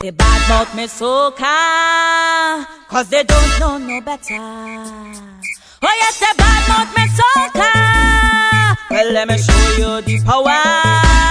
They badmouth me soca, cause they don't know no better. Oh yes, they badmouth me soca. Well, let me show you the power.